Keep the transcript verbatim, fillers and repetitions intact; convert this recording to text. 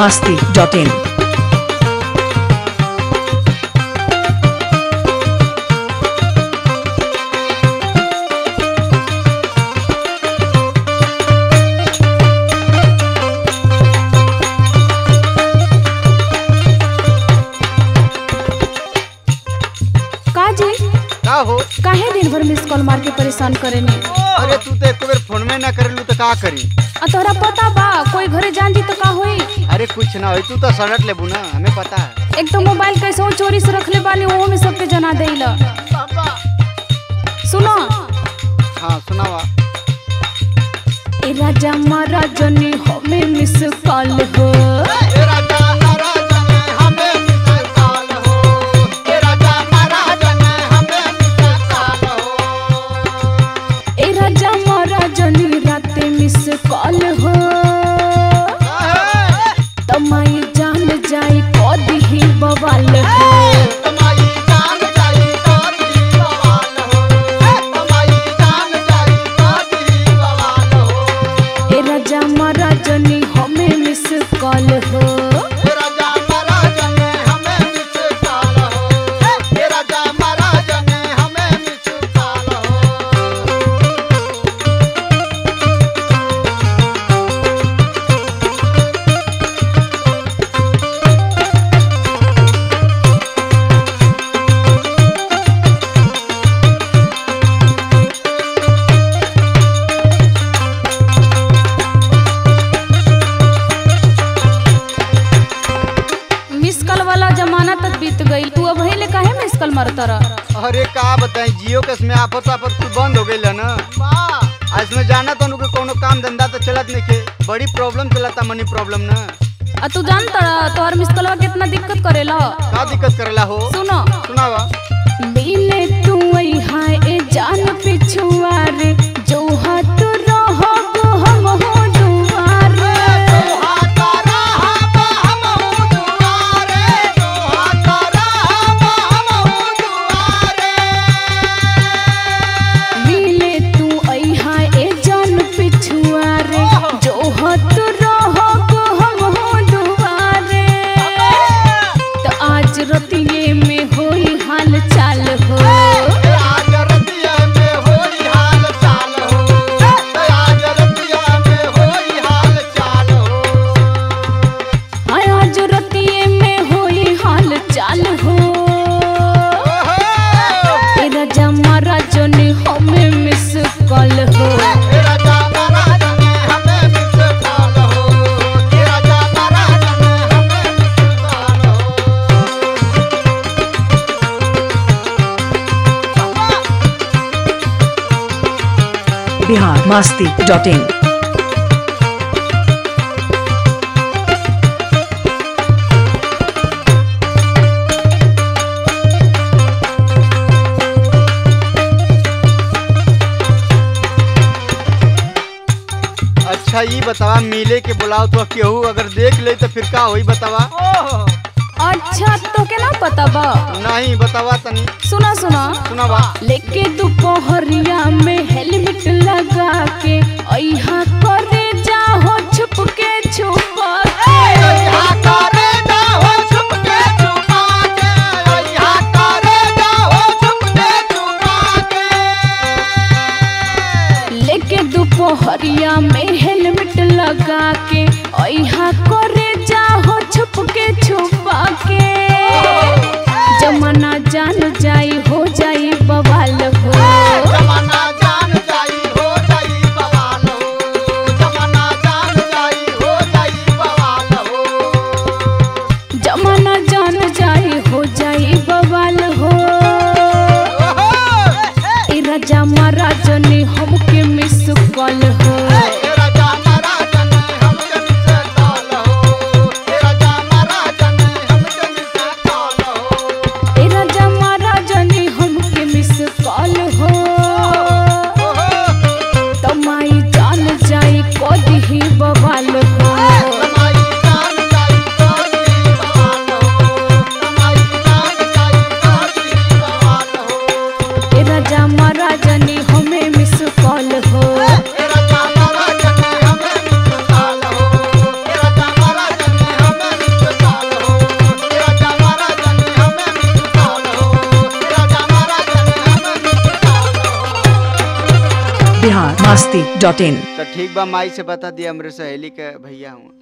masti dot in. हो काहे दिन भर मिस कॉल मार के परेशान करेनी। अरे तू तो एक बेर फोन में ना करेलू तो का करी। आ तोहरा पता बा कोई घरे जान जी तो का होई। अरे कुछ ना होई, तू तो सड़ट लेबू ना, हमें पता है। एक तो मोबाइल कैसे चोरी से रख ले बानी, वो में सबके जना देला। सुनो हाँ सुनावा। ए राजा महाराजा ने हमें मिस कॉल हो, ए राजा महाराजा ने हमें मिस कॉल हो, ए राजा महाराजा ने हमें मिस कॉल हो, ए राजा महाराजा ने राते मिस कॉल हो। तमाई जान जाई कदी ही बवाल हो, तमाई जान जाई कदी बवाल हो, तमाई जान जाई कदी बवाल हो, ए राजा महाराजा ने हमें मिस कॉल हो। ए राजा महाराजा ने हमें मिस कॉल हो, ए राजा महाराजा ने हमें मिस कॉल हो। मिस कॉल वाला जमाना तक बीत गई, तू अब ले काहे मिस कॉल मारता रहा। अरे का बताएं, जियो के इसमें आफत आफत कुछ बंद हो गई ना। आज इसमें जाना तो उनको कोनो काम धंधा तो चलत नहीं के, बड़ी प्रॉब्लम चलता, मनी प्रॉब्लम ना। आ तू जानता रहा तोहर मिस कॉलवा कितना दिक्कत करेला। का दिक्कत करेला हो? सुनो सुनावा। मिले तू आई हाय ए जान पिछुआ रे, जो हाथ रहो गो हम हो दुआरे। मिले तू आई हाय ए जान पिछुआ रे, जो हाथ रहो गो हम हो दुआरे। तो आज रतिये में होई हाल चाल हो, आज रतिया में होई हाल चाल हो, आज रतिया में होई हाल चाल हो, हाय आज रतिये में होई हाल चाल हो। ए राजा महाराजा ने हमें मिस कॉल हो, ए राजा महाराजा ने हमें मिस कॉल हो, ए राजा महाराजा ने हमें मिस कॉल हो। Bihar masti dot in. अच्छा ये बतावा, मिले के बुलाओ तो केहू अगर देख ले तो फिर का होई बतावा? अच्छा तो के ना पता बा। नहीं बतावा तनी। सुना सुना सुनावा। लेके दोपहरिया में हेलमेट लगा के अइहा करे जाहो छुप के छुपा के। लेके दोपहरिया में हेलमेट लगा के अइहा करे जाहो छुप के छुपा के। जमाना जान जाई हो जाई बवाल हो, जमाना जान जाई हो जाई बवाल हो, जमाना जान जाई हो जाई बवाल हो, जमाना जान जाई हो जाई बवाल हो। ए राजा महाराजा ने हमके मिस कॉल हो, ए राजा महाराजा ने हमके मिस कॉल हो, ए राजा महाराजा ने हमके मिस कॉल हो, ए राजा महाराजा ने masti dot in। तो ठीक बा, माई से बता दिया हमरे सहेली के भैया हूँ।